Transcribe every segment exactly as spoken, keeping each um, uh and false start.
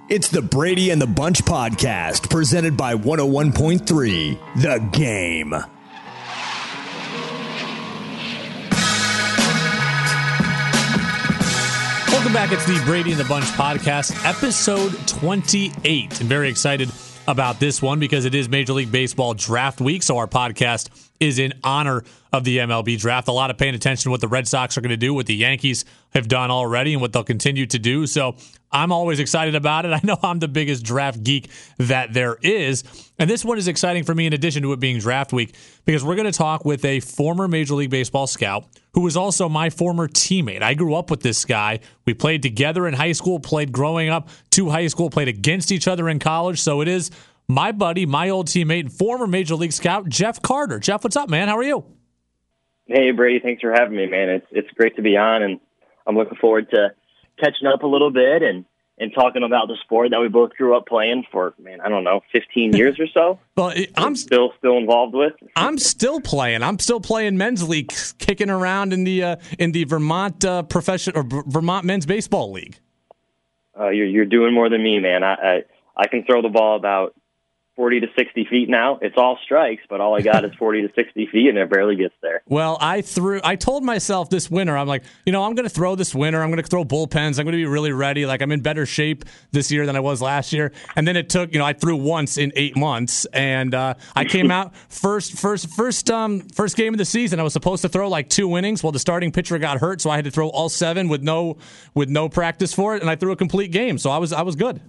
It's the Brady and the Bunch podcast, presented by one oh one point three The Game. Welcome back. It's the Brady and the Bunch podcast, episode twenty-eight. I'm very excited about this one because it is Major League Baseball draft week, so our podcast is in honor of the M L B draft. A lot of paying attention to what the Red Sox are going to do, what the Yankees have done already, and what they'll continue to do. So I'm always excited about it. I know I'm the biggest draft geek that there is. And this one is exciting for me in addition to it being draft week because we're going to talk with a former Major League Baseball scout who was also my former teammate. I grew up with this guy. We played together in high school, played growing up to high school, played against each other in college. So it is my buddy, my old teammate, and former Major League scout, Jeff Carter. Jeff, what's up, man? How are you? Hey, Brady. Thanks for having me, man. It's it's great to be on, and I'm looking forward to catching up a little bit and, and talking about the sport that we both grew up playing for, man, I don't know, fifteen years or so. Well, I'm still still involved with. I'm still playing. I'm still playing men's league, kicking around in the uh, in the Vermont uh, profession or B- Vermont men's baseball league. Uh, you're you're doing more than me, man. I, I I can throw the ball about forty to sixty feet now. It's all strikes, but all I got is forty to sixty feet, and it barely gets there. Well, I threw. I told myself this winter, I'm like, you know, I'm going to throw this winter. I'm going to throw bullpens. I'm going to be really ready. Like, I'm in better shape this year than I was last year. And then it took, you know, I threw once in eight months, and uh, I came out first, first, first, um, first game of the season. I was supposed to throw like two innings. Well, the starting pitcher got hurt, so I had to throw all seven with no, with no practice for it, and I threw a complete game. So I was, I was good.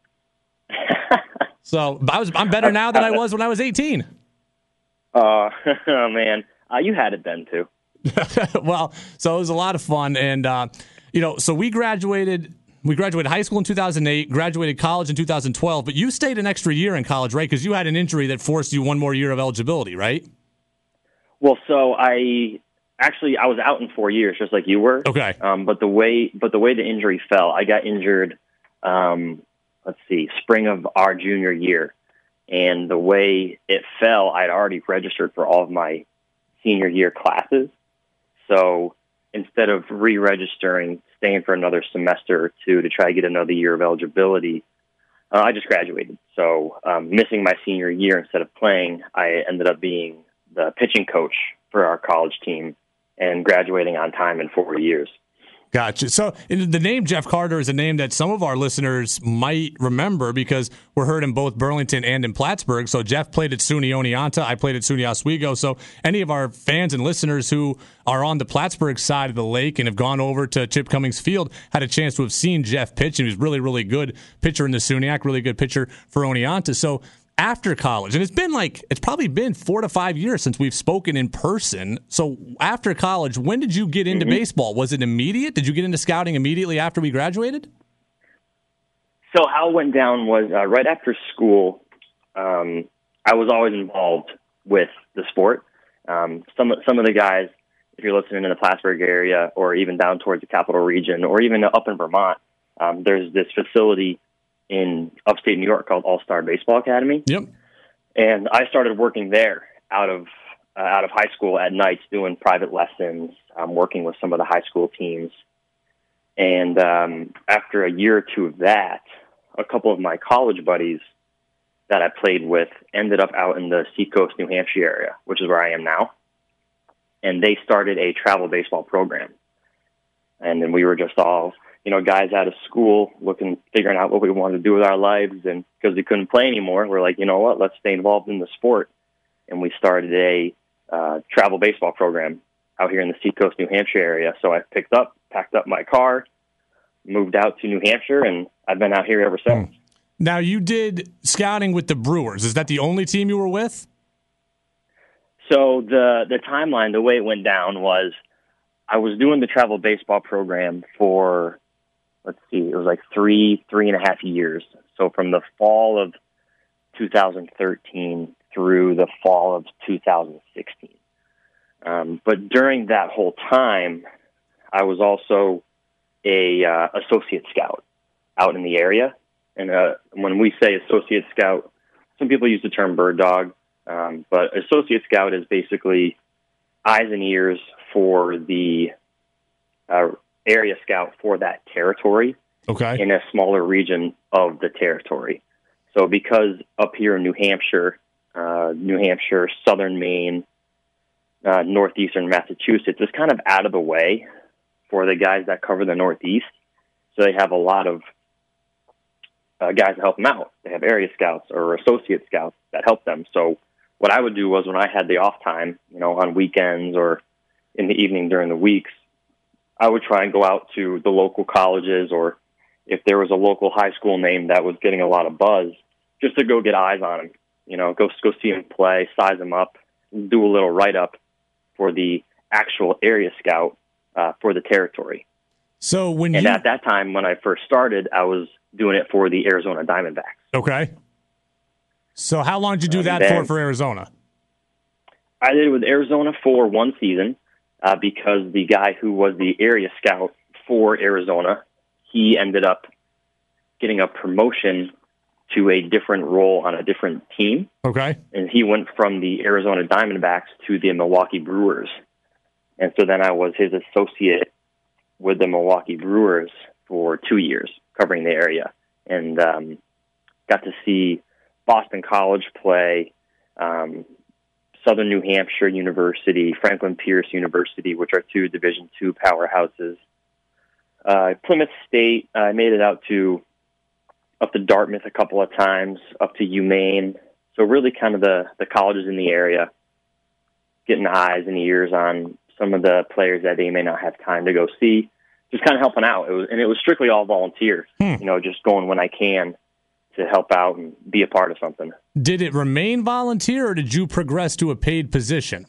So I was, I'm better now than I was when I was eighteen. Uh, oh, man. Uh, you had it then, too. Well, so it was a lot of fun. And, uh, you know, so we graduated we graduated high school in two thousand eight, graduated college in two thousand twelve, but you stayed an extra year in college, right? Because you had an injury that forced you one more year of eligibility, right? Well, so I actually, I was out in four years, just like you were. Okay. Um, but the way, but the way the injury fell, I got injured, um, let's see, spring of our junior year. And the way it fell, I'd already registered for all of my senior year classes. So instead of re-registering, staying for another semester or two to try to get another year of eligibility, uh, I just graduated. So um, missing my senior year instead of playing, I ended up being the pitching coach for our college team and graduating on time in four years. Gotcha. So the name Jeff Carter is a name that some of our listeners might remember because we're heard in both Burlington and in Plattsburgh. So Jeff played at SUNY Oneonta. I played at SUNY Oswego. So any of our fans and listeners who are on the Plattsburgh side of the lake and have gone over to Chip Cummings Field had a chance to have seen Jeff pitch. And he was really, really good pitcher in the SUNYAC, really good pitcher for Oneonta. So after college, and it's been like, it's probably been four to five years since we've spoken in person. So after college, when did you get into mm-hmm. baseball? Was it immediate? Did you get into scouting immediately after we graduated? So how it went down was uh, right after school, um, I was always involved with the sport. Um, some, some of the guys, if you're listening in the Plattsburgh area or even down towards the Capital Region or even up in Vermont, um, there's this facility in upstate New York called All-Star Baseball Academy. Yep. And I started working there out of uh, out of high school at nights doing private lessons, um, working with some of the high school teams. And um, after a year or two of that, a couple of my college buddies that I played with ended up out in the Seacoast, New Hampshire area, which is where I am now. And they started a travel baseball program. And then we were just all, you know, guys out of school looking, figuring out what we wanted to do with our lives. And because we couldn't play anymore, we're like, you know what, let's stay involved in the sport. And we started a uh, travel baseball program out here in the Seacoast, New Hampshire area. So I picked up, packed up my car, moved out to New Hampshire, and I've been out here ever since. Now, you did scouting with the Brewers. Is that the only team you were with? So the the timeline, the way it went down was I was doing the travel baseball program for, let's see, it was like three, three and a half years. So from the fall of two thousand thirteen through the fall of two thousand sixteen. Um, but during that whole time, I was also a uh, associate scout out in the area. And uh, when we say associate scout, some people use the term bird dog, um, but associate scout is basically eyes and ears for the uh, area scout for that territory. okay. in a smaller region of the territory. So because up here in New Hampshire, uh, New Hampshire, southern Maine, uh, northeastern Massachusetts, it's kind of out of the way for the guys that cover the Northeast. So they have a lot of uh, guys that help them out. They have area scouts or associate scouts that help them. So what I would do was when I had the off time, you know, on weekends or in the evening during the weeks, I would try and go out to the local colleges, or if there was a local high school name that was getting a lot of buzz, just to go get eyes on him, you know, go go see him play, size him up, do a little write-up for the actual area scout uh, for the territory. So when and you... at that time, when I first started, I was doing it for the Arizona Diamondbacks. Okay. So how long did you do that then, for for Arizona? I did it with Arizona for one season uh, because the guy who was the area scout for Arizona, he ended up getting a promotion to a different role on a different team. Okay. And he went from the Arizona Diamondbacks to the Milwaukee Brewers. And so then I was his associate with the Milwaukee Brewers for two years, covering the area. And um, got to see Boston College play, um, Southern New Hampshire University, Franklin Pierce University, which are two Division two powerhouses. Uh, Plymouth State, I made it out to up to Dartmouth a couple of times, up to UMaine. So really kind of the, the colleges in the area, getting eyes and ears on some of the players that they may not have time to go see, just kind of helping out. It was, and it was strictly all volunteer, hmm. you know, just going when I can to help out and be a part of something. Did it remain volunteer, or did you progress to a paid position?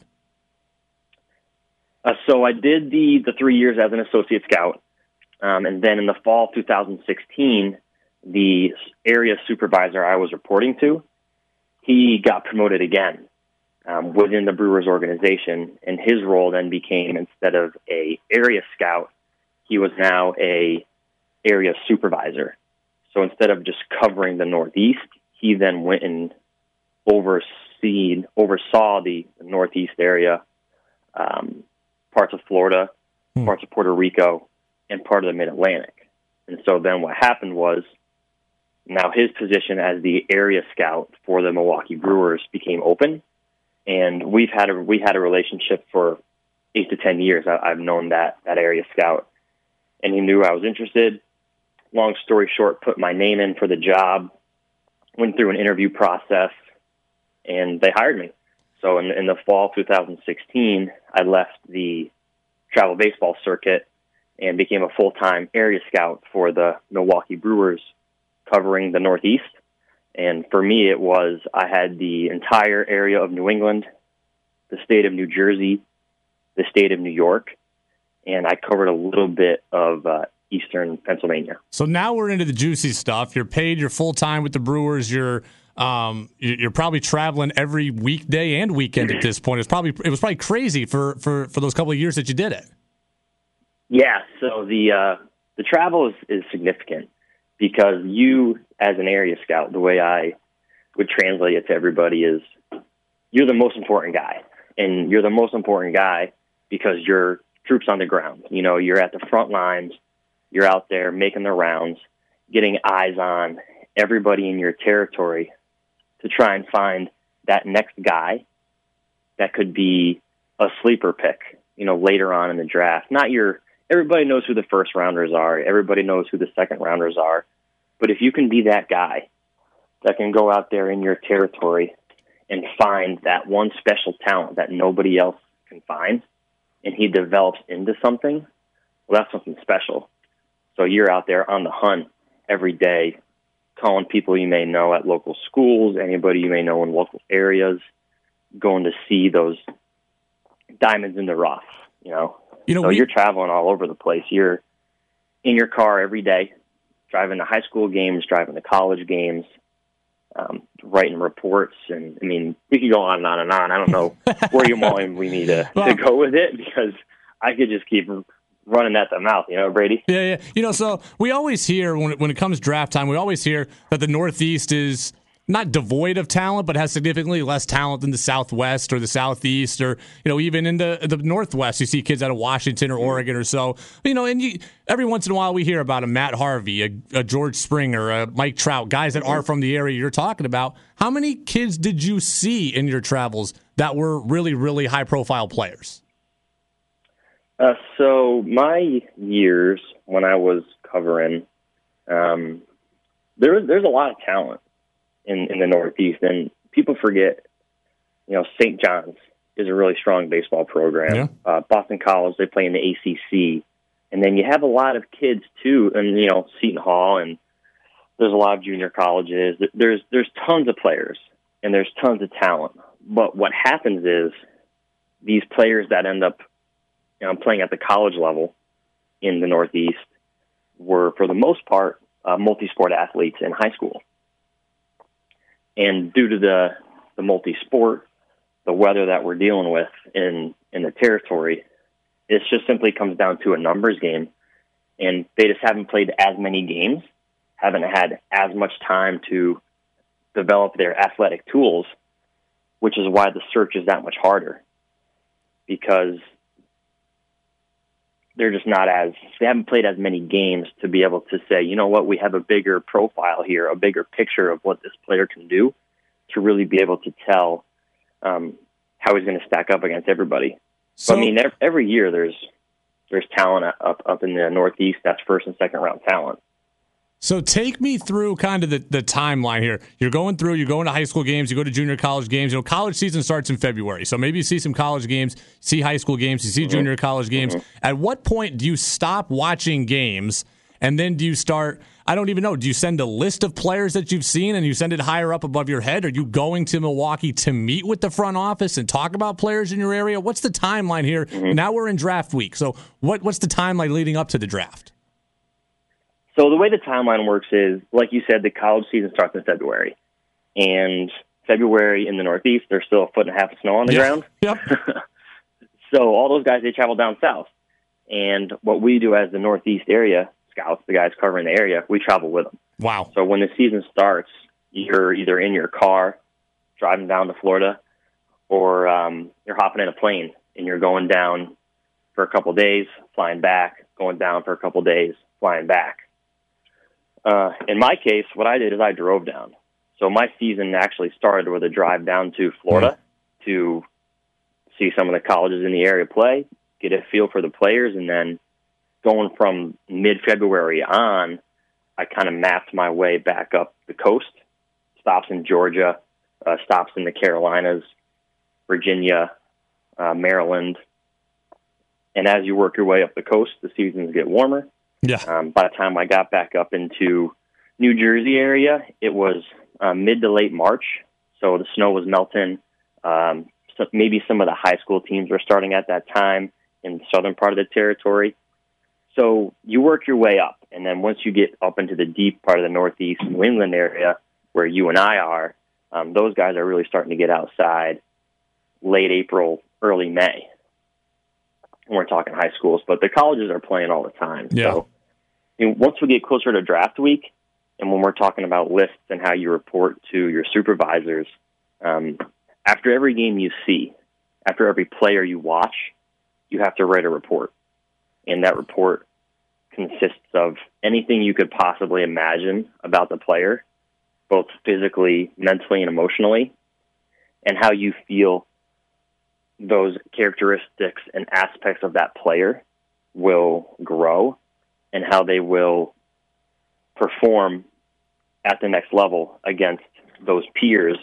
Uh, so I did the, the three years as an associate scout. Um, and then in the fall of two thousand sixteen, the area supervisor I was reporting to, he got promoted again um, within the Brewers organization. And his role then became, instead of a area scout, he was now a area supervisor. So instead of just covering the Northeast, he then went and overseen, oversaw the Northeast area, um, parts of Florida, hmm. parts of Puerto Rico, and part of the Mid-Atlantic. And so then what happened was, now his position as the area scout for the Milwaukee Brewers became open, and we've had a we had a relationship for eight to ten years. I, I've known that that area scout, and he knew I was interested. Long story short, put my name in for the job, went through an interview process, and they hired me. So in, in the fall of two thousand sixteen, I left the travel baseball circuit and became a full-time area scout for the Milwaukee Brewers, covering the Northeast. And for me, it was, I had the entire area of New England, the state of New Jersey, the state of New York, and I covered a little bit of uh, eastern Pennsylvania. So now we're into the juicy stuff. You're paid, you're full-time with the Brewers, you're um, you're probably traveling every weekday and weekend at this point. It's probably it was probably crazy for, for, for those couple of years that you did it. Yeah, so the uh, the travel is, is significant because you, as an area scout, the way I would translate it to everybody is you're the most important guy. And you're the most important guy because you're troops on the ground. You know, you're at the front lines. You're out there making the rounds, getting eyes on everybody in your territory to try and find that next guy that could be a sleeper pick, you know, later on in the draft. Not your... Everybody knows who the first rounders are. Everybody knows who the second rounders are. But if you can be that guy that can go out there in your territory and find that one special talent that nobody else can find, and he develops into something, well, that's something special. So you're out there on the hunt every day, calling people you may know at local schools, anybody you may know in local areas, going to see those diamonds in the rough, you know. You know, so we, you're traveling all over the place. You're in your car every day, driving to high school games, driving to college games, um, writing reports. And, I mean, we could go on and on and on. I don't know where you want we need to, well, to go with it because I could just keep running at the mouth, you know, Brady? Yeah, yeah. You know, so we always hear when it, when it comes draft time, we always hear that the Northeast is not devoid of talent, but has significantly less talent than the Southwest or the Southeast, or you know, even in the the Northwest. You see kids out of Washington or Oregon or so. You know, and you, every once in a while we hear about a Matt Harvey, a, a George Springer, a Mike Trout, guys that are from the area you're talking about. How many kids did you see in your travels that were really, really high profile players? Uh, so my years when I was covering, um, there there's a lot of talent in, in the Northeast, and people forget, you know, Saint John's is a really strong baseball program. Yeah. Uh, Boston College, they play in the A C C, and then you have a lot of kids too, and you know, Seton Hall, and there's a lot of junior colleges. There's there's tons of players, and there's tons of talent. But what happens is these players that end up, you know, playing at the college level in the Northeast were, for the most part, uh, multi-sport athletes in high school. And due to the, the multi-sport, the weather that we're dealing with in, in the territory, it just simply comes down to a numbers game. And they just haven't played as many games, haven't had as much time to develop their athletic tools, which is why the search is that much harder. Because they're just not as, they haven't played as many games to be able to say, you know what, we have a bigger profile here, a bigger picture of what this player can do to really be able to tell um, how he's going to stack up against everybody. So, so I mean, every year there's there's talent up up in the Northeast that's first and second round talent. So take me through kind of the, the timeline here. You're going through, you're going to high school games, you go to junior college games. You know, college season starts in February. So maybe you see some college games, see high school games, you see mm-hmm. junior college games. Mm-hmm. At what point do you stop watching games, and then do you start, I don't even know, do you send a list of players that you've seen and you send it higher up above your head? Are you going to Milwaukee to meet with the front office and talk about players in your area? What's the timeline here? Mm-hmm. Now we're in draft week. So what what's the timeline leading up to the draft? So the way the timeline works is, like you said, the college season starts in February. And February in the Northeast, there's still a foot and a half of snow on the yeah. ground. Yep. So all those guys, they travel down south. And what we do as the Northeast area scouts, the guys covering the area, we travel with them. Wow. So when the season starts, you're either in your car driving down to Florida, or um, you're hopping in a plane and you're going down for a couple of days, flying back, going down for a couple of days, flying back. Uh, in my case, what I did is I drove down. So my season actually started with a drive down to Florida mm. to see some of the colleges in the area play, get a feel for the players, and then going from mid-February on, I kind of mapped my way back up the coast, stops in Georgia, uh, stops in the Carolinas, Virginia, uh, Maryland. And as you work your way up the coast, the seasons get warmer. Yeah. Um, by the time I got back up into New Jersey area, it was uh, mid to late March, so the snow was melting. Um, so maybe some of the high school teams were starting at that time in the southern part of the territory. So you work your way up, and then once you get up into the deep part of the Northeast New England area, where you and I are, um, those guys are really starting to get outside late April, early May. We're talking high schools, but the colleges are playing all the time. Yeah. So you know, once we get closer to draft week, and when we're talking about lists and how you report to your supervisors, um, after every game you see, after every player you watch, you have to write a report. And that report consists of anything you could possibly imagine about the player, both physically, mentally, and emotionally, and how you feel those characteristics and aspects of that player will grow and how they will perform at the next level against those peers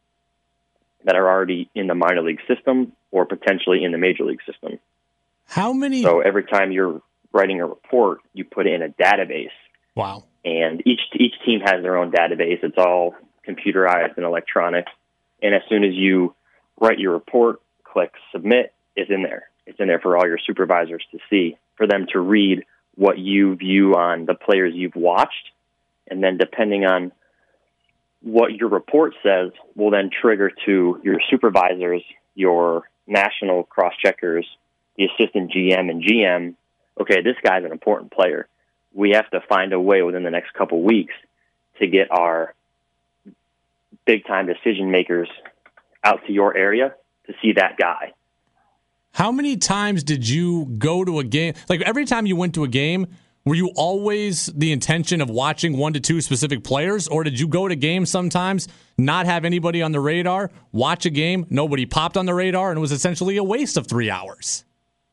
that are already in the minor league system or potentially in the major league system. How many? So every time you're writing a report, you put it in a database. Wow. And each each team has their own database. It's all computerized and electronic. And as soon as you write your report, click submit, it's in there. It's in there for all your supervisors to see, for them to read what you view on the players you've watched. And then depending on what your report says will then trigger to your supervisors, your national cross-checkers, the assistant G M and G M, okay, this guy's an important player. We have to find a way within the next couple weeks to get our big-time decision makers out to your area to see that guy. How many times did you go to a game? Like every time you went to a game, were you always the intention of watching one to two specific players, or did you go to games sometimes, not have anybody on the radar, watch a game, nobody popped on the radar, and it was essentially a waste of three hours?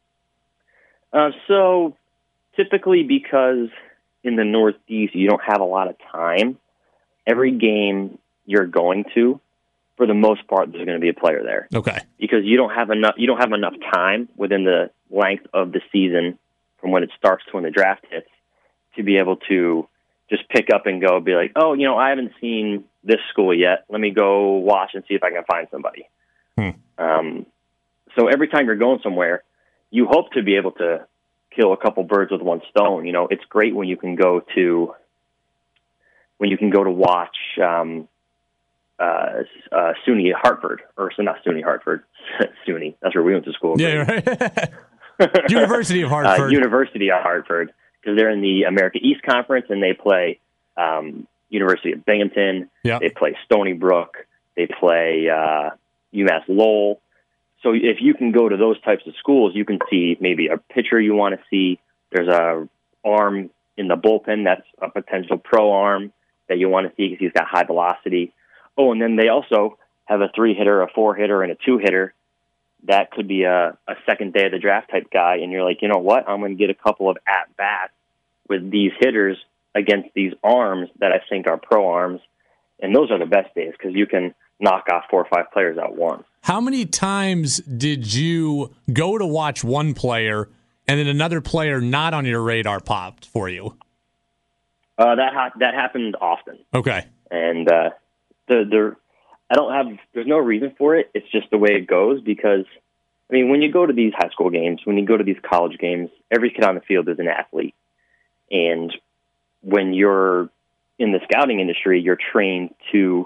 Uh, so typically because in the Northeast you don't have a lot of time, every game you're going to, for the most part, there's going to be a player there. Okay. Because you don't have enough you don't have enough time within the length of the season from when it starts to when the draft hits to be able to just pick up and go, be like, oh, you know, I haven't seen this school yet. Let me go watch and see if I can find somebody. Hmm. Um, so every time you're going somewhere, you hope to be able to kill a couple birds with one stone. You know, it's great when you can go to when you can go to watch um, uh, uh, SUNY Hartford, or so not SUNY Hartford, SUNY. That's where we went to school. Yeah, right. University of Hartford. Uh, University of Hartford, because they're in the America East Conference, and they play um, University of Binghamton. Yep. They play Stony Brook. They play uh, UMass Lowell. So if you can go to those types of schools, you can see maybe a pitcher you want to see. There's a arm in the bullpen that's a potential pro arm that you want to see because he's got high velocity. Oh, and then they also have a three-hitter, a four-hitter, and a two-hitter. That could be a, a second day of the draft type guy, and you're like, you know what? I'm going to get a couple of at-bats with these hitters against these arms that I think are pro arms, and those are the best days because you can knock off four or five players at once. How many times did you go to watch one player and then another player not on your radar popped for you? Uh, that ha- that happened often. Okay. And uh, the the I don't have. There's no reason for it. It's just the way it goes because, I mean, when you go to these high school games, when you go to these college games, every kid on the field is an athlete. And when you're in the scouting industry, you're trained to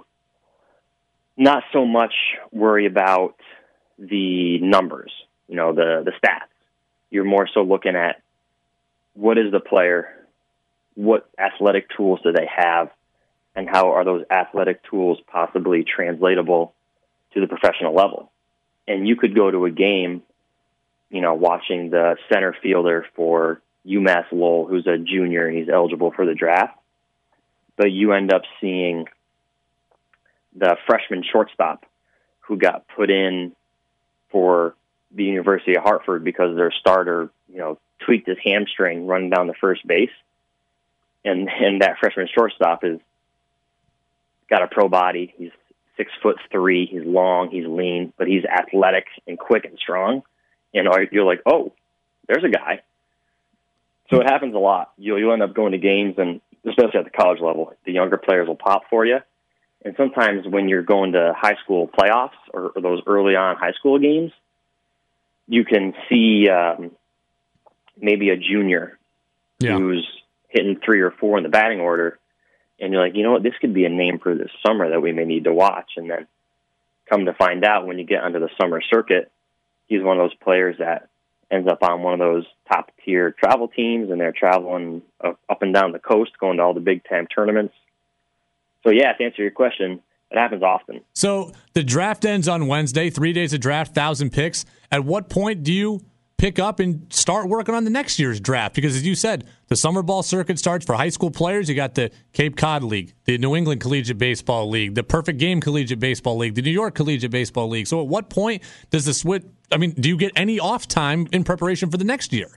not so much worry about the numbers, you know, the, the stats. You're more so looking at what is the player, what athletic tools do they have, and how are those athletic tools possibly translatable to the professional level. And you could go to a game, you know, watching the center fielder for UMass Lowell, who's a junior and he's eligible for the draft, but you end up seeing the freshman shortstop who got put in for the University of Hartford because their starter, you know, tweaked his hamstring running down the first base. And and that freshman shortstop is got a pro body. He's six foot three. He's long. He's lean, but he's athletic and quick and strong. And you're like, oh, there's a guy. So it happens a lot. You'll, you'll end up going to games, and especially at the college level, the younger players will pop for you. And sometimes when you're going to high school playoffs or, or those early on high school games, you can see um, maybe a junior yeah. who's hitting three or four in the batting order, and you're like, you know what, this could be a name for this summer that we may need to watch. And then come to find out when you get onto the summer circuit, he's one of those players that ends up on one of those top-tier travel teams, and they're traveling up and down the coast, going to all the Big Ten tournaments. So, yeah, to answer your question, it happens often. So the draft ends on Wednesday, three days of draft, one thousand picks. At what point do you pick up and start working on the next year's draft? Because as you said, the summer ball circuit starts for high school players. You got the Cape Cod League, the New England Collegiate Baseball League, the Perfect Game Collegiate Baseball League, the New York Collegiate Baseball League. So at what point does the switch, I mean, do you get any off time in preparation for the next year?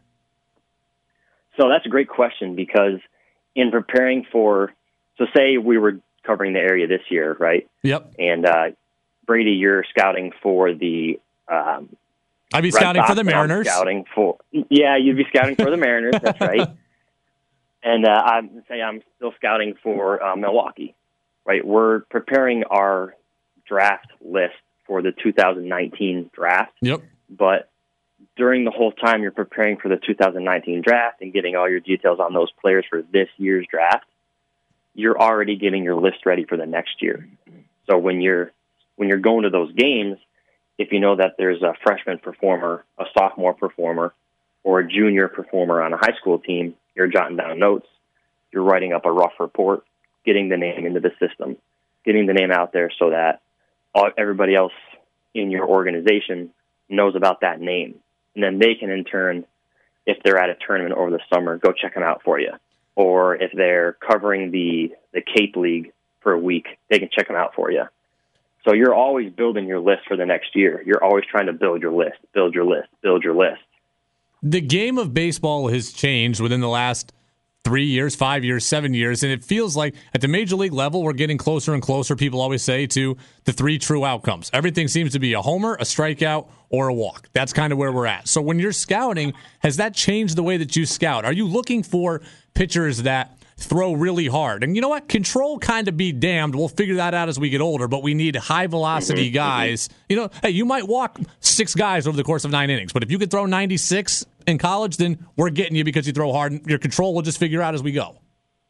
So that's a great question because in preparing for, so say we were covering the area this year, right? Yep. And uh, Brady, you're scouting for the um, I'd be scouting for the Mariners. Scouting for yeah, you'd be scouting for the Mariners. That's right. And uh, I'm say I'm still scouting for uh, Milwaukee. Right, we're preparing our draft list for the two thousand nineteen draft. Yep. But during the whole time you're preparing for the two thousand nineteen draft and getting all your details on those players for this year's draft, you're already getting your list ready for the next year. So when you're when you're going to those games, if you know that there's a freshman performer, a sophomore performer, or a junior performer on a high school team, you're jotting down notes, you're writing up a rough report, getting the name into the system. getting the name out there so that all, everybody else in your organization knows about that name. And then they can, in turn, if they're at a tournament over the summer, go check them out for you. Or if they're covering the, the Cape League for a week, they can check them out for you. So you're always building your list for the next year. You're always trying to build your list, build your list, build your list. The game of baseball has changed within the last three years, five years, seven years, and it feels like at the major league level, we're getting closer and closer, people always say, to the three true outcomes. Everything seems to be a homer, a strikeout, or a walk. That's kind of where we're at. So when you're scouting, has that changed the way that you scout? Are you looking for pitchers that throw really hard? And you know what? Control kind of be damned. We'll figure that out as we get older, but we need high-velocity mm-hmm. guys. You know, hey, you might walk six guys over the course of nine innings, but if you could throw ninety-six in college, then we're getting you because you throw hard. And your control will just figure out as we go.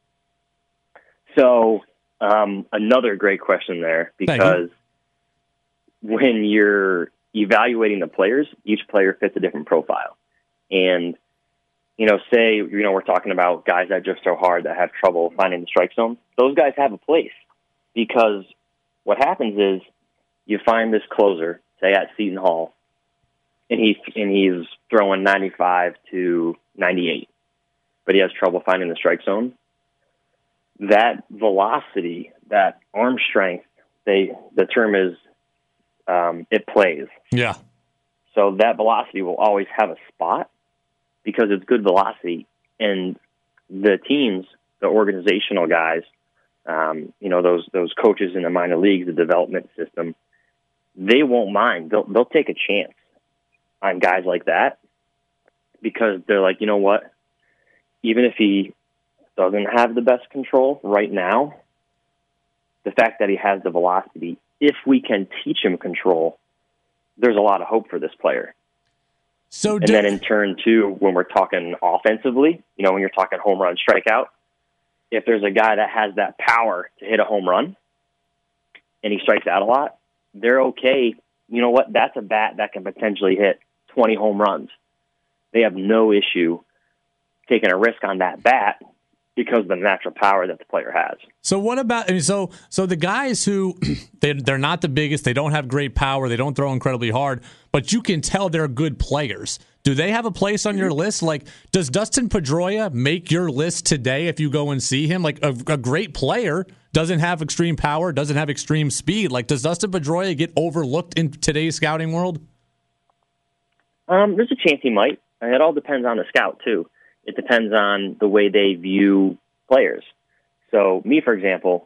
So um, another great question there, because when you're evaluating the players, each player fits a different profile. And you know, say, you know, we're talking about guys that just throw hard that have trouble finding the strike zone. Those guys have a place, because what happens is you find this closer, say at Seton Hall, and he's, and he's throwing ninety-five to ninety-eight, but he has trouble finding the strike zone. That velocity, that arm strength, they the term is um, it plays. Yeah. So that velocity will always have a spot, because it's good velocity, and the teams, the organizational guys, um, you know, those those coaches in the minor leagues, the development system, they won't mind. They'll they'll take a chance on guys like that, because they're like, you know what, even if he doesn't have the best control right now, the fact that he has the velocity, if we can teach him control, there's a lot of hope for this player. So and do- then in turn, too, when we're talking offensively, you know, when you're talking home run strikeout, if there's a guy that has that power to hit a home run and he strikes out a lot, they're okay. You know what? That's a bat that can potentially hit twenty home runs. They have no issue taking a risk on that bat because of the natural power that the player has. So what about, I mean, so so the guys who, they, they're not the biggest, they don't have great power, they don't throw incredibly hard, but you can tell they're good players. Do they have a place on your list? Like, does Dustin Pedroia make your list today if you go and see him? Like, a, a great player doesn't have extreme power, doesn't have extreme speed. Like, does Dustin Pedroia get overlooked in today's scouting world? Um, there's a chance he might. And it all depends on the scout, too. It depends on the way they view players. So me, for example,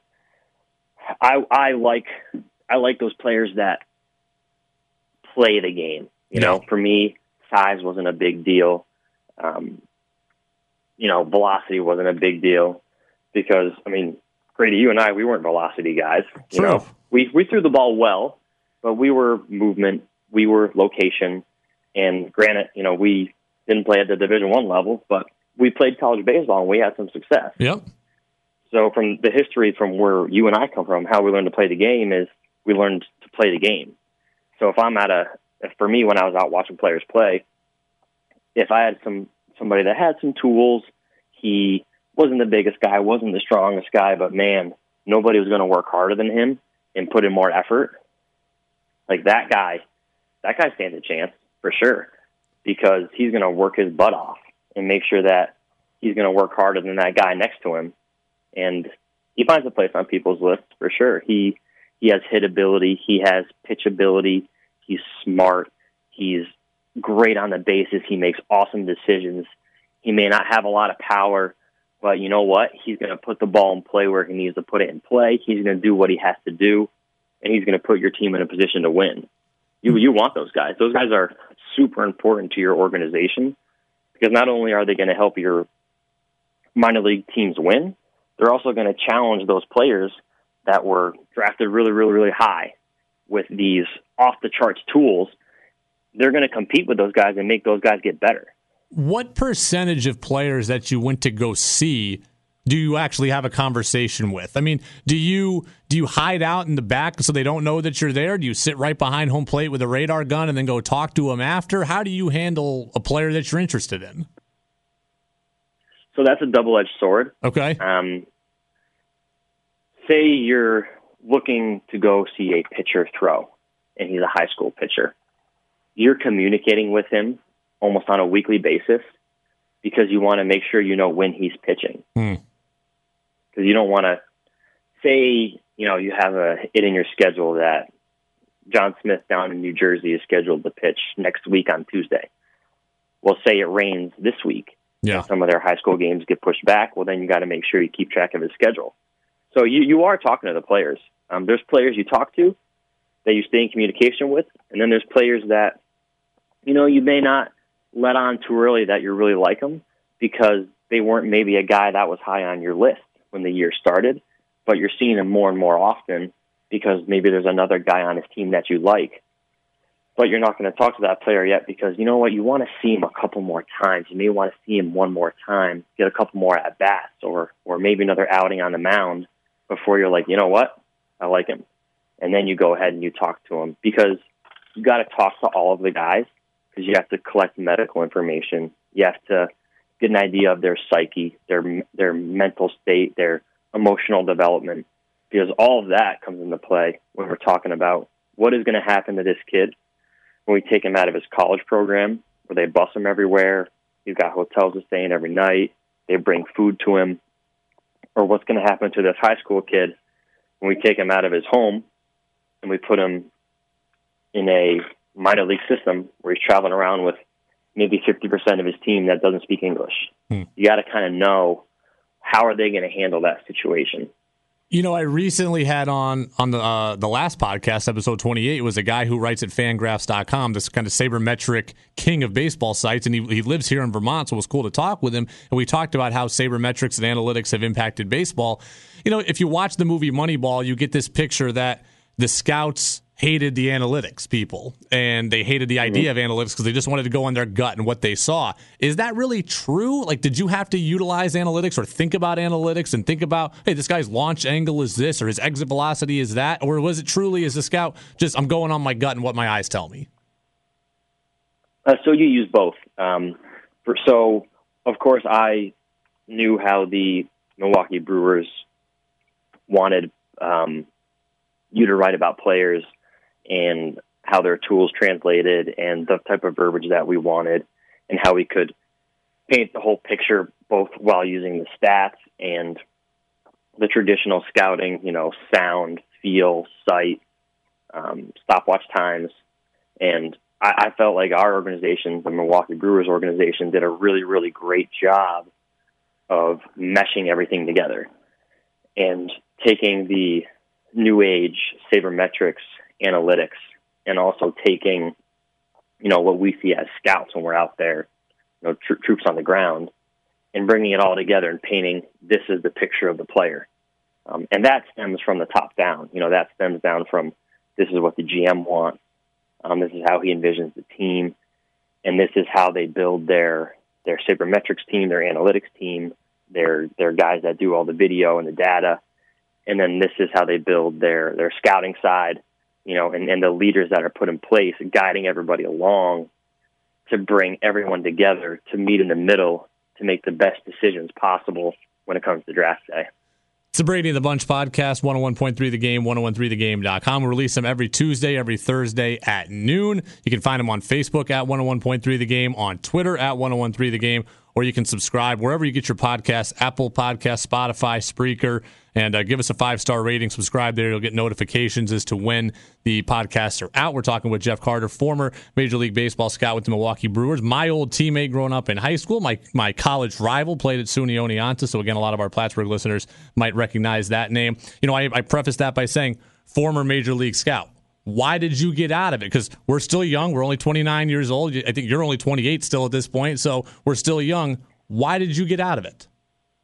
I I like I like those players that play the game. You know, for me, size wasn't a big deal. Um, you know, velocity wasn't a big deal, because I mean, Grady, you and I, we weren't velocity guys. You True. know, we we threw the ball well, but we were movement, we were location, and granted, you know, we didn't play at the Division One level, but we played college baseball and we had some success. Yep. So from the history from where you and I come from, how we learned to play the game is we learned to play the game. So if I'm at a, if for me, when I was out watching players play, if I had some somebody that had some tools, he wasn't the biggest guy, wasn't the strongest guy, but man, nobody was going to work harder than him and put in more effort. Like that guy, that guy stands a chance for sure, because he's going to work his butt off and make sure that he's going to work harder than that guy next to him. And he finds a place on people's lists for sure. He he has hit ability. He has pitch ability. He's smart. He's great on the bases. He makes awesome decisions. He may not have a lot of power, but you know what? He's going to put the ball in play where he needs to put it in play. He's going to do what he has to do, and he's going to put your team in a position to win. You you want those guys. Those guys are super important to your organization, because not only are they going to help your minor league teams win, they're also going to challenge those players that were drafted really, really, really high with these off-the-charts tools. They're going to compete with those guys and make those guys get better. What percentage of players that you went to go see do you actually have a conversation with? I mean, do you do you hide out in the back so they don't know that you're there? Do you sit right behind home plate with a radar gun and then go talk to them after? How do you handle a player that you're interested in? So that's a double-edged sword. Okay. Um, say you're looking to go see a pitcher throw, and he's a high school pitcher, you're communicating with him almost on a weekly basis because you want to make sure you know when he's pitching. Because hmm. you don't want to say, you know, you have a it in your schedule that John Smith down in New Jersey is scheduled to pitch next week on Tuesday. Well, say it rains this week. Yeah. Some of their high school games get pushed back. Well, then you got to make sure you keep track of his schedule. So you, you are talking to the players. Um, there's players you talk to that you stay in communication with, and then there's players that, you know, you may not let on too early that you really like them because they weren't maybe a guy that was high on your list when the year started, but you're seeing them more and more often because maybe there's another guy on his team that you like. But you're not going to talk to that player yet because, you know what, you want to see him a couple more times. You may want to see him one more time, get a couple more at-bats, or or maybe another outing on the mound before you're like, you know what, I like him. And then you go ahead and you talk to him because you got to talk to all of the guys because you have to collect medical information. You have to get an idea of their psyche, their their mental state, their emotional development, because all of that comes into play when we're talking about what is going to happen to this kid when we take him out of his college program, where they bus him everywhere. He's got hotels to stay in every night. They bring food to him. Or what's going to happen to this high school kid when we take him out of his home and we put him in a minor league system where he's traveling around with maybe fifty percent of his team that doesn't speak English. Hmm. You got to kind of know how are they going to handle that situation. You know, I recently had on on the uh, the last podcast, episode twenty-eight, was a guy who writes at Fangraphs dot com, this kind of sabermetric king of baseball sites, and he, he lives here in Vermont, so it was cool to talk with him. And we talked about how sabermetrics and analytics have impacted baseball. You know, if you watch the movie Moneyball, you get this picture that the scouts hated the analytics people, and they hated the idea mm-hmm. of analytics because they just wanted to go on their gut and what they saw. Is that really true? Like, did you have to utilize analytics or think about analytics and think about, hey, this guy's launch angle is this or his exit velocity is that? Or was it truly, as a scout, just I'm going on my gut and what my eyes tell me? Uh, so you use both. Um, for, so, of course, I knew how the Milwaukee Brewers wanted um, you to write about players and how their tools translated and the type of verbiage that we wanted and how we could paint the whole picture both while using the stats and the traditional scouting, you know, sound, feel, sight, um, stopwatch times. And I, I felt like our organization, the Milwaukee Brewers organization, did a really, really great job of meshing everything together and taking the new age sabermetrics analytics and also taking, you know, what we see as scouts when we're out there, you know, tro- troops on the ground, and bringing it all together and painting this is the picture of the player. Um, and that stems from the top down. You know, that stems down from this is what the G M wants. Um, this is how he envisions the team. And this is how they build their, their sabermetrics team, their analytics team, their, their guys that do all the video and the data. And then this is how they build their, their scouting side, you know, and, and the leaders that are put in place, guiding everybody along to bring everyone together to meet in the middle to make the best decisions possible when it comes to draft day. It's the Brady and the Bunch podcast, one oh one point three The Game, ten thirteen the game dot com. We release them every Tuesday, every Thursday at noon. You can find them on Facebook at one oh one point three The Game, on Twitter at ten thirteen The Game, or you can subscribe wherever you get your podcasts, Apple Podcasts, Spotify, Spreaker, and uh, give us a five-star rating. Subscribe there. You'll get notifications as to when the podcasts are out. We're talking with Jeff Carter, former Major League Baseball scout with the Milwaukee Brewers, my old teammate growing up in high school. My my college rival played at SUNY Oneonta, so again, a lot of our Plattsburgh listeners might recognize that name. You know, I, I preface that by saying former Major League scout. Why did you get out of it? Because we're still young. We're only twenty-nine years old. I think you're only twenty-eight still at this point, so we're still young. Why did you get out of it?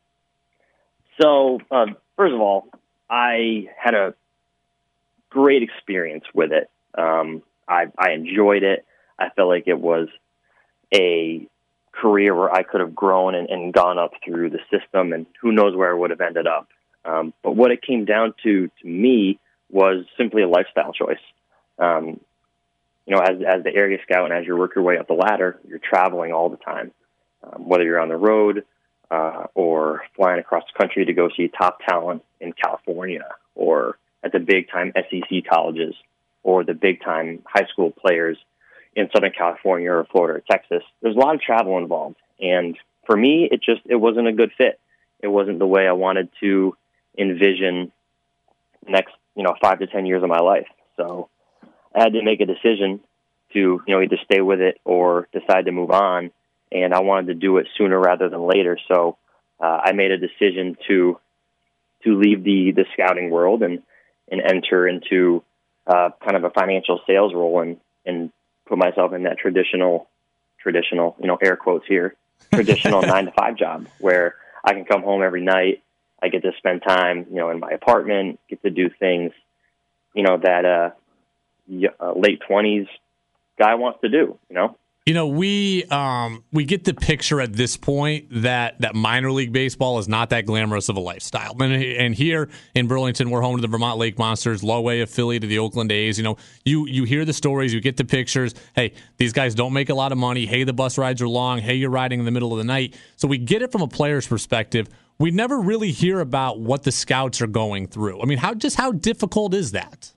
So, uh, first of all, I had a great experience with it. Um, I, I enjoyed it. I felt like it was a career where I could have grown and, and gone up through the system, and who knows where I would have ended up. Um, but what it came down to, to me, was simply a lifestyle choice. Um, you know, as as the area scout and as you work your way up the ladder, you're traveling all the time, um, whether you're on the road uh, or flying across the country to go see top talent in California or at the big-time S E C colleges or the big-time high school players in Southern California or Florida or Texas. There's a lot of travel involved. And for me, it just it wasn't a good fit. It wasn't the way I wanted to envision the next, you know, five to ten years of my life. So I had to make a decision to, you know, either stay with it or decide to move on. And I wanted to do it sooner rather than later. So uh, I made a decision to to leave the, the scouting world and, and enter into uh, kind of a financial sales role and, and put myself in that traditional, traditional, you know, air quotes here, traditional nine to five job where I can come home every night. I get to spend time, you know, in my apartment, get to do things, you know, that uh, uh, late twenties guy wants to do, you know? You know, we um, we get the picture at this point that, that minor league baseball is not that glamorous of a lifestyle. And, and here in Burlington, we're home to the Vermont Lake Monsters, low-A affiliate of the Oakland A's. You know, you, you hear the stories, you get the pictures. Hey, these guys don't make a lot of money. Hey, the bus rides are long. Hey, you're riding in the middle of the night. So we get it from a player's perspective. We never really hear about what the scouts are going through. I mean, how just how difficult is that?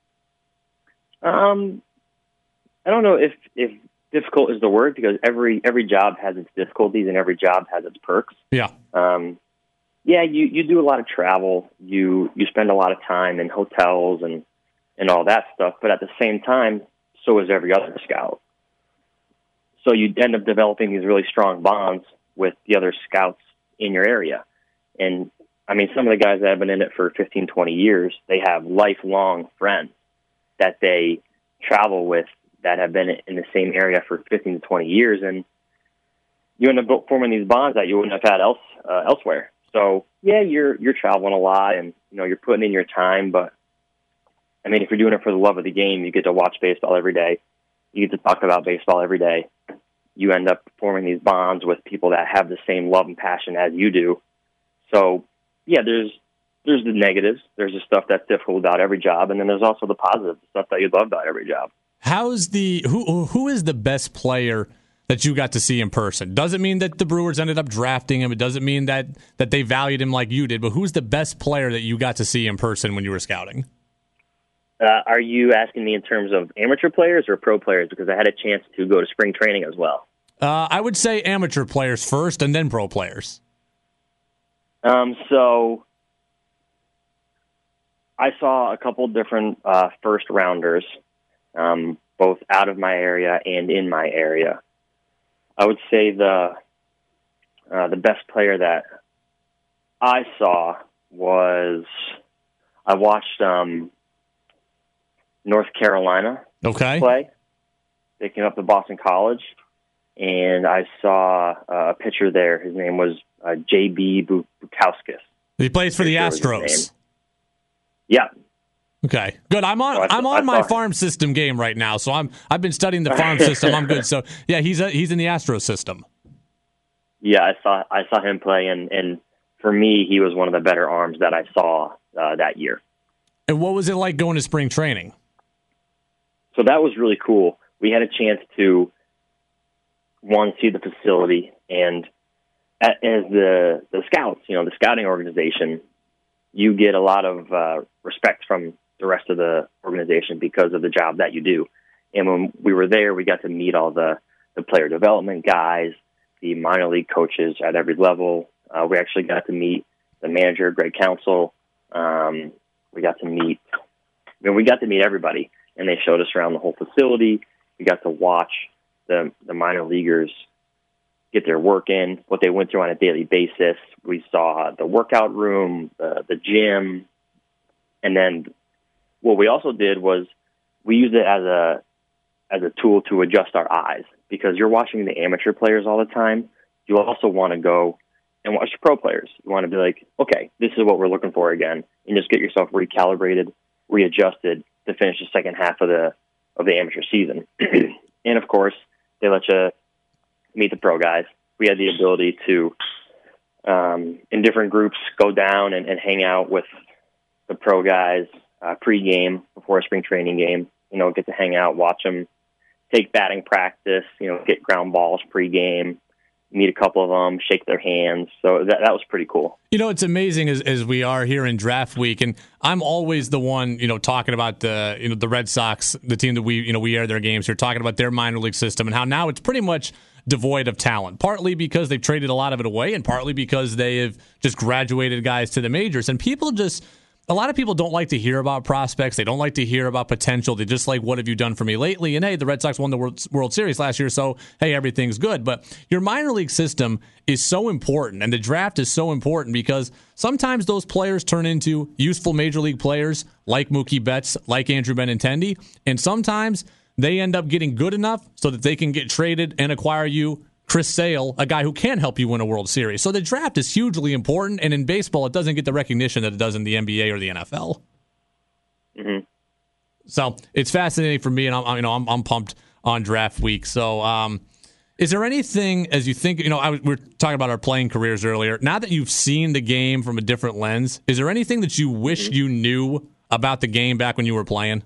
Um, I don't know if if difficult is the word, because every every job has its difficulties and every job has its perks. Yeah. Um, yeah, you, you do a lot of travel. You you spend a lot of time in hotels and, and all that stuff. But at the same time, so is every other scout. So you end up developing these really strong bonds with the other scouts in your area. And, I mean, some of the guys that have been in it for fifteen, twenty years, they have lifelong friends that they travel with that have been in the same area for fifteen to twenty years. And you end up forming these bonds that you wouldn't have had else, uh, elsewhere. So, yeah, you're you're traveling a lot and, you know, you're putting in your time. But, I mean, if you're doing it for the love of the game, you get to watch baseball every day. You get to talk about baseball every day. You end up forming these bonds with people that have the same love and passion as you do. So, yeah, there's there's the negatives. There's the stuff that's difficult about every job, and then there's also the positive stuff that you love about every job. How's the who who is the best player that you got to see in person? Doesn't mean that the Brewers ended up drafting him. It doesn't mean that that they valued him like you did. But who's the best player that you got to see in person when you were scouting? Uh, are you asking me in terms of amateur players or pro players? Because I had a chance to go to spring training as well. Uh, I would say amateur players first, and then pro players. Um, so I saw a couple different uh, first rounders, um, both out of my area and in my area. I would say the uh, the best player that I saw was I watched um, North Carolina okay. play. They came up to Boston College, and I saw uh, a pitcher there. His name was uh, J B Bukowskis. He plays for the Astros. Yeah. Okay, good. I'm on. So I'm on my farm system game right now, so I'm. I've been studying the farm system. I'm good. So yeah, he's a, he's in the Astros system. Yeah, I saw I saw him play, and, and for me, he was one of the better arms that I saw uh, that year. And what was it like going to spring training? So that was really cool. We had a chance to one see the facility, and as the the scouts, you know, the scouting organization, you get a lot of uh, respect from the rest of the organization because of the job that you do. And when we were there, we got to meet all the, the player development guys, the minor league coaches at every level. Uh, we actually got to meet the manager, Greg Counsell. Um, we got to meet, I mean, we got to meet everybody, and they showed us around the whole facility. We got to watch the the minor leaguers get their work in, what they went through on a daily basis. We saw the workout room, the, the gym, and then what we also did was we used it as a as a tool to adjust our eyes, because you're watching the amateur players all the time. You also want to go and watch the pro players. You want to be like, okay, this is what we're looking for again, and just get yourself recalibrated, readjusted to finish the second half of the of the amateur season. And of course, they let you meet the pro guys. We had the ability to, um, in different groups, go down and, and hang out with the pro guys uh, pre-game, before a spring training game. You know, get to hang out, watch them take batting practice, you know, get ground balls pre-game. meet a couple of them, shake their hands. So that that was pretty cool. You know, it's amazing as, as we are here in draft week, and I'm always the one, you know, talking about the, you know, the Red Sox, the team that we, you know, we air their games here, talking about their minor league system and how now it's pretty much devoid of talent, partly because they've traded a lot of it away and partly because they have just graduated guys to the majors. And people just, a lot of people don't like to hear about prospects. They don't like to hear about potential. They just like, what have you done for me lately? And hey, the Red Sox won the World, World Series last year, so hey, everything's good. But your minor league system is so important, and the draft is so important because sometimes those players turn into useful major league players like Mookie Betts, like Andrew Benintendi, and sometimes they end up getting good enough so that they can get traded and acquire you Chris Sale, a guy who can help you win a World Series. So the draft is hugely important, and in baseball, it doesn't get the recognition that it does in the N B A or the N F L. Mm-hmm. So it's fascinating for me, and I'm, you know, I'm, I'm pumped on draft week. So, um, is there anything as you think? You know, I was, we were talking about our playing careers earlier. Now that you've seen the game from a different lens, is there anything that you wish mm-hmm. you knew about the game back when you were playing?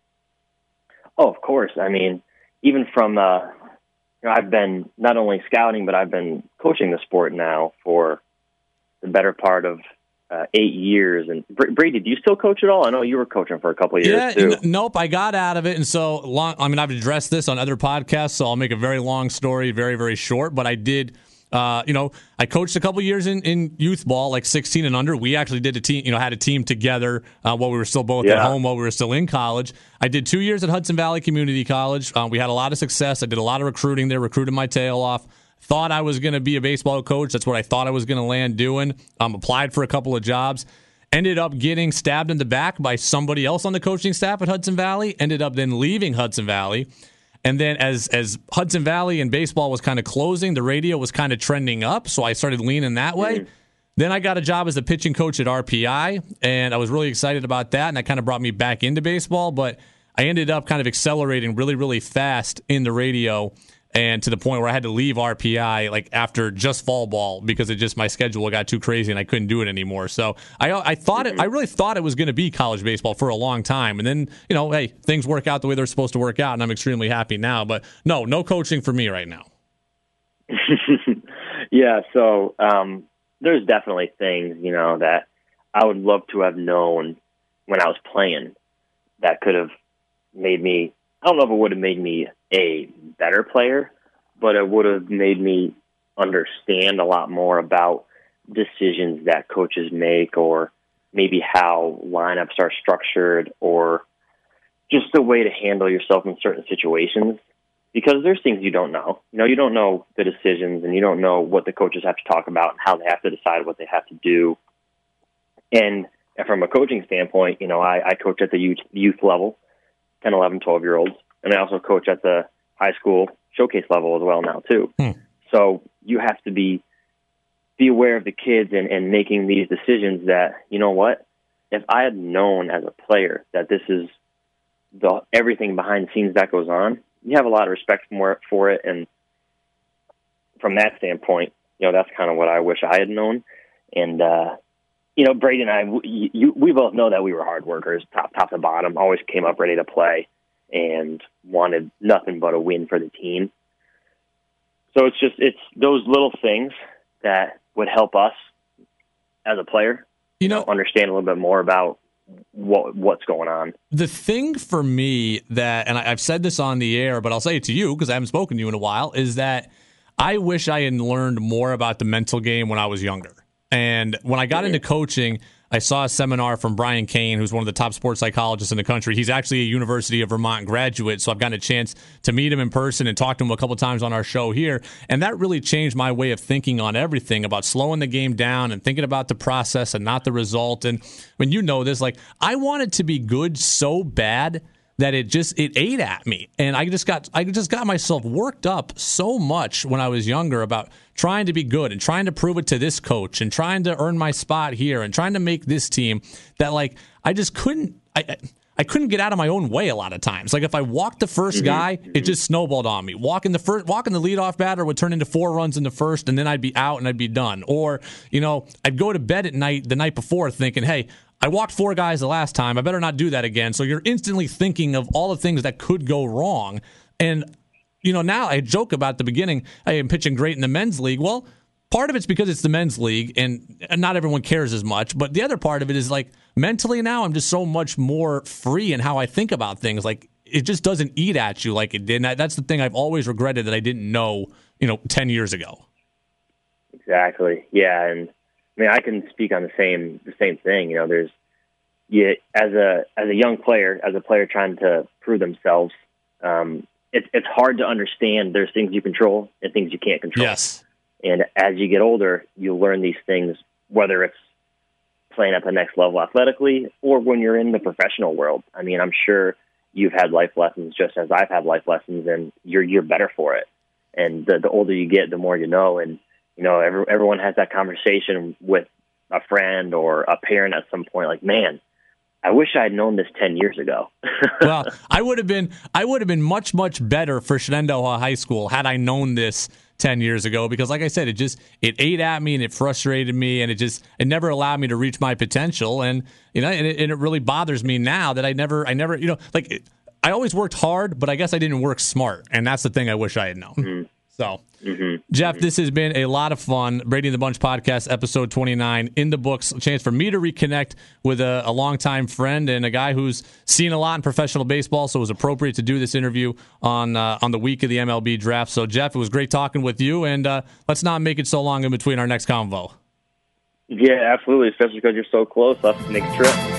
Oh, of course. I mean, even from. Uh You know, I've been not only scouting, but I've been coaching the sport now for the better part of uh, eight years. And Brady, do you still coach at all? I know you were coaching for a couple of years yeah, too. N- nope, I got out of it, and so long. I mean, I've addressed this on other podcasts, so I'll make a very long story very, very short. But I did. Uh, you know, I coached a couple years in, in youth ball, like sixteen and under. We actually did a team, you know, had a team together uh, while we were still both yeah. at home, while we were still in college. I did two years at Hudson Valley Community College. Uh, we had a lot of success. I did a lot of recruiting there, recruited my tail off. Thought I was going to be a baseball coach. That's what I thought I was going to land doing. Um, applied for a couple of jobs. Ended up getting stabbed in the back by somebody else on the coaching staff at Hudson Valley. Ended up then leaving Hudson Valley. And then as as Hudson Valley and baseball was kind of closing, the radio was kind of trending up, so I started leaning that way. Mm-hmm. Then I got a job as the pitching coach at R P I, and I was really excited about that, and that kind of brought me back into baseball. But I ended up kind of accelerating really, really fast in the radio, and to the point where I had to leave R P I like after just fall ball because it just my schedule got too crazy and I couldn't do it anymore. So I I thought it I really thought it was going to be college baseball for a long time, and then you know hey things work out the way they're supposed to work out, and I'm extremely happy now. But no, no coaching for me right now. yeah, so um, there's definitely things you know that I would love to have known when I was playing that could have made me. I don't know if it would have made me a better player, but it would have made me understand a lot more about decisions that coaches make, or maybe how lineups are structured, or just the way to handle yourself in certain situations. Because there's things you don't know. You know, you don't know the decisions, and you don't know what the coaches have to talk about and how they have to decide what they have to do. And from a coaching standpoint, you know, I, I coach at the youth, youth level. ten, eleven, twelve-year-olds. And I also coach at the high school showcase level as well now, too. Hmm. So you have to be be aware of the kids and, and making these decisions that, you know what, if I had known as a player that this is the everything behind the scenes that goes on, you have a lot of respect for, for it. And from that standpoint, you know, that's kind of what I wish I had known. And, uh, you know, Brady and I, we, you, we both know that we were hard workers, top, top to bottom, always came up ready to play and wanted nothing but a win for the team. So it's just, it's those little things that would help us as a player, you know, understand a little bit more about what what's going on. The thing for me that, and I, I've said this on the air, but I'll say it to you because I haven't spoken to you in a while, is that I wish I had learned more about the mental game when I was younger. And when I got into coaching, I saw a seminar from Brian Kane, who's one of the top sports psychologists in the country. He's actually a University of Vermont graduate, so I've gotten a chance to meet him in person and talk to him a couple times on our show here. And that really changed my way of thinking on everything about slowing the game down and thinking about the process and not the result. And when you know this, like, I wanted to be good so bad that it just it ate at me, and I just got I just got myself worked up so much when I was younger about trying to be good and trying to prove it to this coach and trying to earn my spot here and trying to make this team that like I just couldn't I I couldn't get out of my own way a lot of times. Like if I walked the first guy, it just snowballed on me. Walking the first walking the leadoff batter would turn into four runs in the first, and then I'd be out and I'd be done. Or you know I'd go to bed at night the night before thinking, hey, I walked four guys the last time. I better not do that again. So you're instantly thinking of all the things that could go wrong. And, you know, now I joke about at the beginning, I am pitching great in the men's league. Well, part of it's because it's the men's league and not everyone cares as much. But the other part of it is like mentally now I'm just so much more free in how I think about things. Like it just doesn't eat at you like it did. And that's the thing I've always regretted that I didn't know, you know, ten years ago. Exactly. Yeah. And I mean, I can speak on the same, the same thing. You know, there's, yeah, as a, as a young player, as a player trying to prove themselves, um, it's, it's hard to understand there's things you control and things you can't control. Yes. And as you get older, you learn these things, whether it's playing at the next level athletically or when you're in the professional world. I mean, I'm sure you've had life lessons just as I've had life lessons, and you're you're better for it. And the, the older you get, the more you know. And, you know, every, everyone has that conversation with a friend or a parent at some point, like, man, I wish I had known this ten years ago. Well, I would have been I would have been much, much better for Shenandoah High School had I known this ten years ago, because like I said, it just it ate at me and it frustrated me, and it just it never allowed me to reach my potential. And you know, and it, and it really bothers me now that I never I never you know like it, I always worked hard, but I guess I didn't work smart, and that's the thing I wish I had known. Mm-hmm. So, mm-hmm. Jeff, mm-hmm. this has been a lot of fun. Brady and the Bunch podcast, episode twenty-nine, in the books. A chance for me to reconnect with a, a longtime friend and a guy who's seen a lot in professional baseball, so it was appropriate to do this interview on uh, on the week of the M L B draft. So, Jeff, it was great talking with you, and uh, let's not make it so long in between our next convo. Yeah, absolutely, especially because you're so close. Let's make a trip.